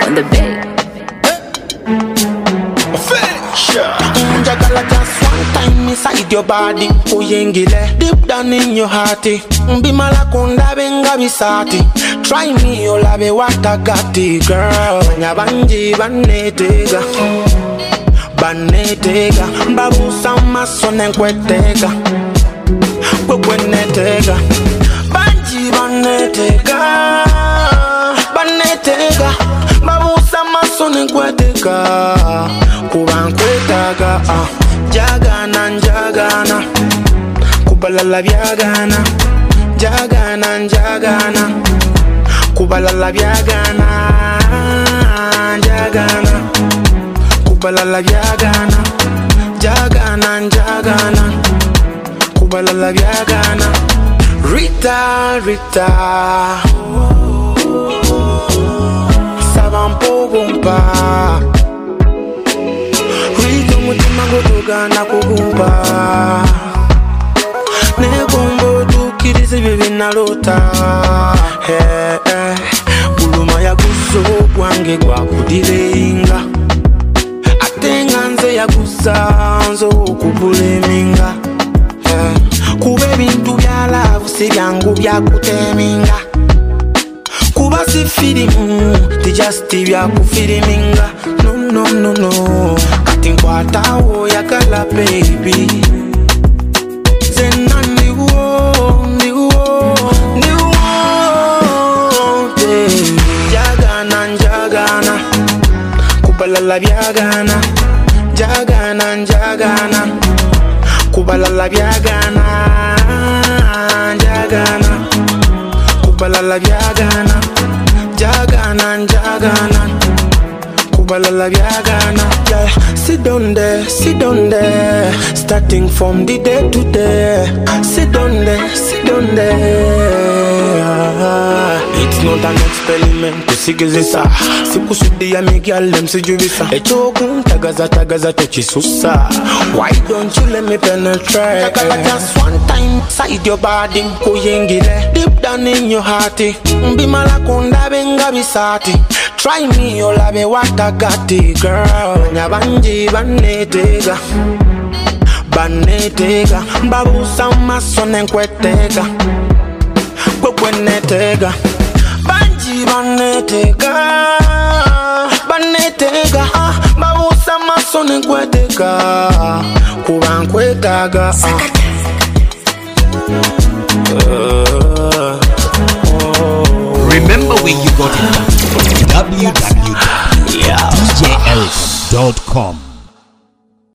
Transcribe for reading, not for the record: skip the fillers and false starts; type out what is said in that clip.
on the beat. Jagala just one time inside your body. Oyengile deep down in your heart. Bimala kunda benga bisati. Try me olabe watagati girl. Nyabanji banetega. Banetega. Babu sama sonen kwetega. Kwekwenetega. Banji banetega. Banetega. Babu sama sonen kwetega. Kubankwetaga Jagana njagana Kubalala byagana Jagana njagana Kubalala byagana Jagana Kubalala byagana Jagana njagana Kubalala byagana Rita Rita Savampogumpa Mutima gotoga na kuguba Negombo tukirize bibi nalota Buluma ya guso bwange gwa kudirenga Atenga nze ya gusanzo kubuleminga Kube bintu bya love sibyangu bya kuteminga Kuba si filimu tijasti bya kufiliminga No no no Tinkwata wo yakala baby Zena niwo Jagana njagana Kubalala byagana Jagana njagana Kubalala byagana Jagana Kubalala byagana Jagana njagana Kubalala byagana yeah. Sit down there Starting from the day to day Sit down there It's not an experiment kusigizisa Sikusudi ya migyal dem sijubisa Echogun tagaza tochisusa Why don't you let me penetrate Takala just one time Side your body Kuyengile Deep down in your heart Bimala kunda benga bisati Try me olabe watagati girl Nyabanji banetega Banetega Babu sama sonen kwetega Kwekwenetega Banji banetega Banetega Babu sama sonen kwetega Kubankwetaga Remember where you got it. www.djelson.com